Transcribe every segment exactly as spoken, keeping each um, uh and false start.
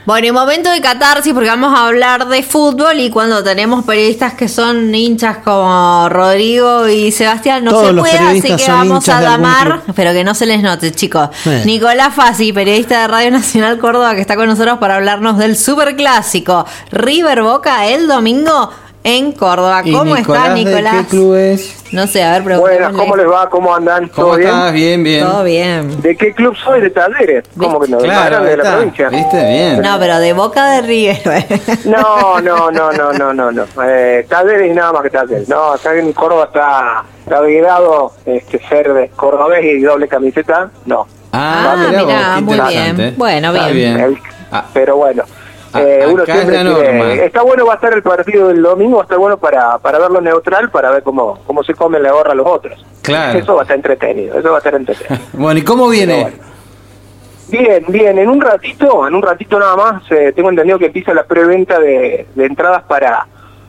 Bueno, y momento de catarsis porque vamos a hablar de fútbol y cuando tenemos periodistas que son hinchas como Rodrigo y Sebastián no Todos se los puede, así periodistas que son vamos hinchas a de algún llamar, club. pero que no se les note, chicos. Eh. Nicolás Fassi, periodista de Radio Nacional Córdoba, que está con nosotros para hablarnos del superclásico River Boca el domingo en Córdoba. ¿Cómo estás, Nicolás? ¿De qué club es? No sé, a ver, Buenas, preguntémosle. ¿cómo les va? ¿Cómo andan? ¿Todo ¿Cómo bien? estás? Bien, bien. Todo bien. ¿De qué club soy? De Talleres. ¿Cómo que no? De Claro, Más grande de la está. provincia. ¿Viste? Bien. No, pero de Boca de River. No, no, no, no, no, no, no. Eh, Talleres y nada más que Talleres. No, acá en Córdoba está, está vedado este, ser de cordobés y doble camiseta. No. Ah, mirá vos, mirá, qué muy interesante. bien. Bueno, Está bien. El- Ah. Pero bueno. A- Eh, uno acá es siempre la quiere- norma. está bueno, va a estar el partido del domingo, va a estar bueno para, para verlo neutral, para ver cómo, cómo se comen la gorra los otros. Claro. Eso va a estar entretenido, eso va a estar entretenido. Bueno, ¿y cómo viene? Pero bueno. Bien, bien, en un ratito, en un ratito nada más, eh, tengo entendido que empieza la preventa de, de entradas para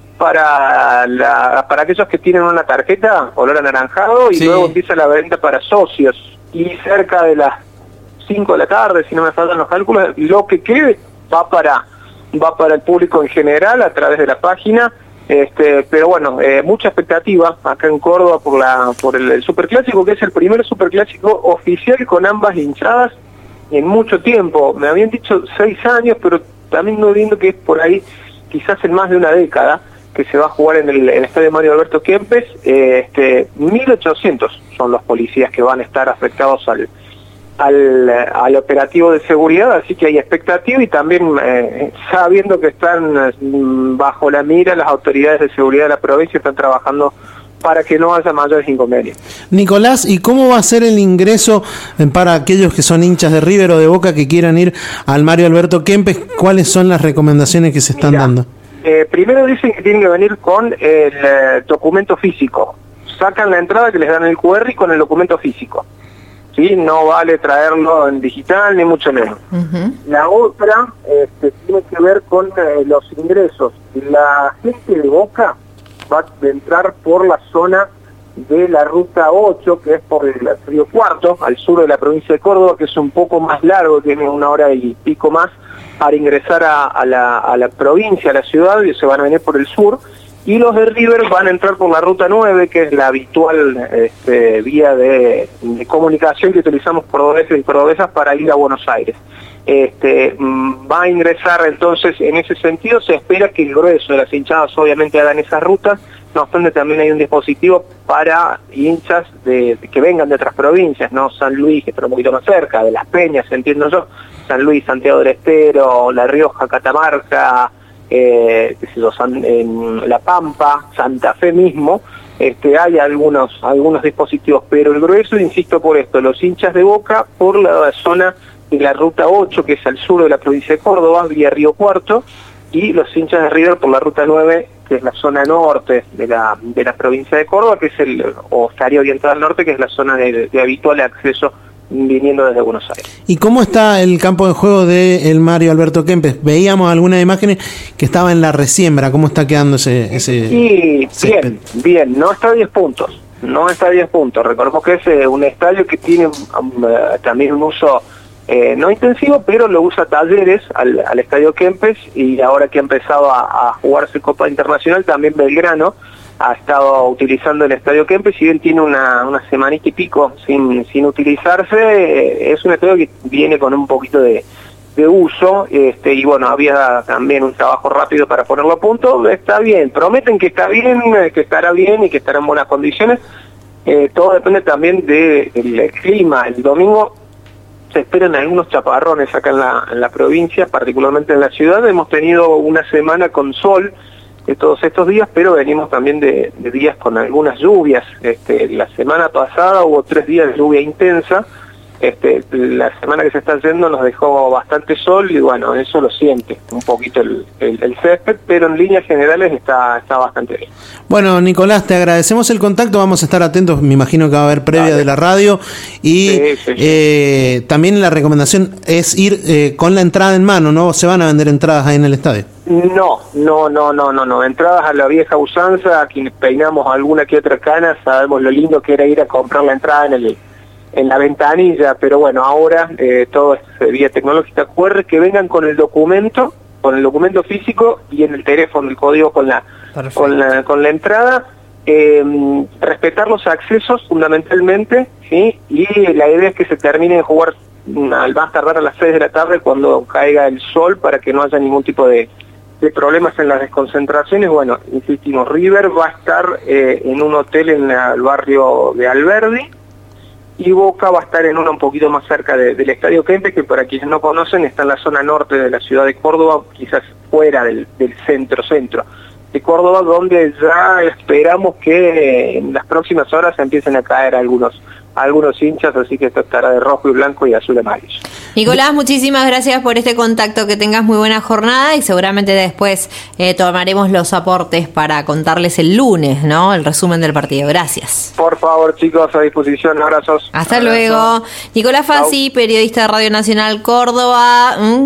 para la, para aquellos que tienen una tarjeta color anaranjado y Sí. luego empieza la venta para socios y cerca de las cinco de la tarde, si no me faltan los cálculos, lo que quede va para va para el público en general a través de la página. Este, pero bueno, eh, mucha expectativa acá en Córdoba por la por el, el superclásico, que es el primer superclásico oficial con ambas hinchadas en mucho tiempo. Me habían dicho seis años, pero también no viendo que es por ahí quizás en más de una década que se va a jugar en el, en el estadio Mario Alberto Kempes. Eh, este, mil ochocientos son los policías que van a estar afectados al Al, al operativo de seguridad, así que hay expectativa y también eh, sabiendo que están eh, bajo la mira las autoridades de seguridad de la provincia, están trabajando para que no haya mayores inconvenientes. Nicolás, ¿y cómo va a ser el ingreso eh, para aquellos que son hinchas de River o de Boca que quieran ir al Mario Alberto Kempes? ¿Cuáles son las recomendaciones que se están Mira, dando? Eh, primero dicen que tienen que venir con el eh, documento físico. Sacan la entrada que les dan el cu erre y con el documento físico. ¿Sí? No vale traerlo en digital ni mucho menos. Ujú. La otra este, tiene que ver con eh, los ingresos. La gente de Boca va a entrar por la zona de la ruta ocho, que es por el Río Cuarto, al sur de la provincia de Córdoba, que es un poco más largo, tiene una hora y pico más para ingresar a, a, la, a la provincia, a la ciudad, y se van a venir por el sur. Y los de River van a entrar por la ruta nueve, que es la habitual este, vía de, de comunicación que utilizamos cordobeses y cordobesas para ir a Buenos Aires. Este, mm, va a ingresar entonces, en ese sentido, se espera que el grueso de las hinchadas obviamente hagan esas rutas, no obstante también hay un dispositivo para hinchas de, de que vengan de otras provincias, ¿no? San Luis, que está un poquito más cerca, de Las Peñas, entiendo yo, San Luis, Santiago del Estero, La Rioja, Catamarca, Eh, qué sé yo, San, en La Pampa, Santa Fe mismo, este, hay algunos algunos dispositivos, pero el grueso, insisto por esto, los hinchas de Boca por la zona de la ruta ocho, que es al sur de la provincia de Córdoba, vía Río Cuarto, y los hinchas de River por la ruta nueve, que es la zona norte de la de la provincia de Córdoba, que es el, o estaría orientada al norte, que es la zona de, de habitual acceso viniendo desde Buenos Aires. ¿Y cómo está el campo de juego del Mario Alberto Kempes? Veíamos algunas imágenes que estaba en la resiembra. ¿Cómo está quedando ese, ese Y césped? bien, bien, no está a diez puntos, no está a diez puntos. Recordemos que es eh, un estadio que tiene um, uh, también un uso eh, no intensivo, pero lo usa Talleres al, al estadio Kempes, y ahora que ha empezado a, a jugarse Copa Internacional, también Belgrano ha estado utilizando el estadio Kempes. Si bien tiene una, una semanita y pico sin, sin utilizarse, eh, es un estadio que viene con un poquito de, de uso, este, y bueno, había también un trabajo rápido para ponerlo a punto. Está bien, prometen que está bien, eh, que estará bien y que estará en buenas condiciones. Eh, todo depende también del de clima. El domingo se esperan algunos chaparrones acá en la, en la provincia, particularmente en la ciudad. Hemos tenido una semana con sol de todos estos días, pero venimos también de, de días con algunas lluvias. Este, la semana pasada hubo tres días de lluvia intensa. Este, la semana que se está yendo nos dejó bastante sol y bueno, eso lo siente un poquito el, el, el césped, pero en líneas generales está, está bastante bien. Bueno, Nicolás, te agradecemos el contacto, vamos a estar atentos, me imagino que va a haber previa Dale. de la radio y Sí, sí, sí. Eh, también la recomendación es ir eh, con la entrada en mano, ¿no? Se van a vender entradas ahí en el estadio. No, no, no, no, no, no. Entradas a la vieja usanza, a quienes peinamos alguna que otra cana, sabemos lo lindo que era ir a comprar la entrada en el en la ventanilla, pero bueno, ahora eh, todo es vía tecnológica Q R, que vengan con el documento, con el documento físico y en el teléfono, el código con la, con la, con la entrada, eh, respetar los accesos fundamentalmente, ¿sí? Y la idea es que se termine de jugar al más tardar a las seis de la tarde cuando caiga el sol para que no haya ningún tipo de, de problemas en las desconcentraciones. Bueno, insistimos, River va a estar eh, en un hotel en la, el barrio de Alberdi, y Boca va a estar en uno un poquito más cerca de, del Estadio Kempes, que para quienes no conocen está en la zona norte de la ciudad de Córdoba, quizás fuera del, del centro-centro de Córdoba, donde ya esperamos que en las próximas horas empiecen a caer algunos algunos hinchas, así que esto estará de rojo y blanco y azul y amarillo. Nicolás, muchísimas gracias por este contacto, que tengas muy buena jornada y seguramente después eh, tomaremos los aportes para contarles el lunes, ¿no? El resumen del partido. Gracias. Por favor, chicos, a disposición, abrazos. Hasta Abrazo. luego. Nicolás Fassi, periodista de Radio Nacional Córdoba.